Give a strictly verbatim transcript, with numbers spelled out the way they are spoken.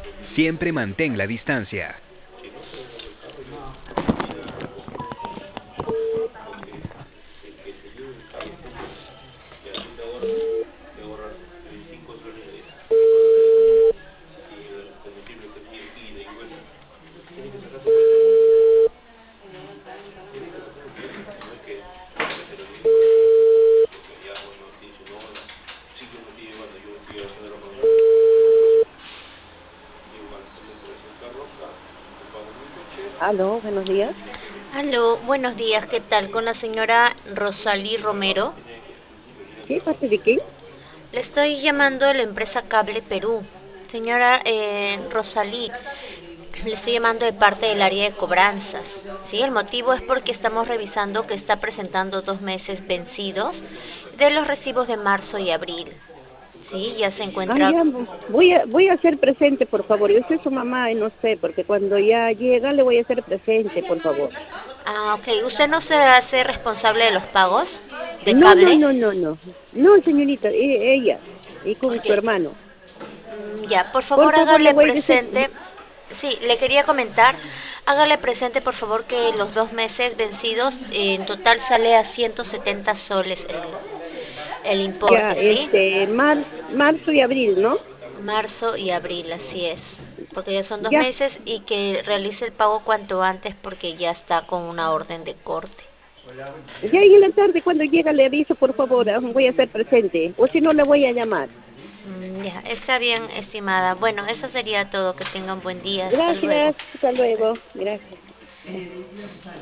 Siempre mantén la distancia. Aló, buenos días. Aló, buenos días, ¿qué tal? Con la señora Rosalí Romero. ¿Sí? ¿Parte de quién? Le estoy llamando de la empresa Cable Perú. Señora eh, Rosalí, le estoy llamando de parte del área de cobranzas. ¿Sí? El motivo es porque estamos revisando que está presentando dos meses vencidos de los recibos de marzo y abril. ¿Sí? Ya se Ah, encuentra. ya, bu- voy a, voy a hacer presente, por favor. Yo soy su mamá y no sé, porque cuando ya llega le voy a hacer presente, por favor. Ah, ok. ¿Usted no se hace responsable de los pagos de No, no, cable? no, no, no. No, señorita, e- ella y con Ok. su hermano. Mm, Ya, por Por favor favor, le hágale voy a decir, presente. Sí, le quería comentar, hágale presente por favor que los dos meses vencidos en total sale a ciento setenta soles el, el ya, importe, ¿sí? este, mar, marzo y abril, ¿no? Marzo y abril, así es. Porque ya son dos Ya, meses y que realice el pago cuanto antes porque ya está con una orden de corte. ya en la tarde cuando llega le aviso, por favor, ah, voy a hacer presente. O si no, le voy a llamar. Mm, Ya, está bien, estimada. Bueno, eso sería todo. Que tenga un buen día. Hasta luego. Gracias, hasta luego. Gracias.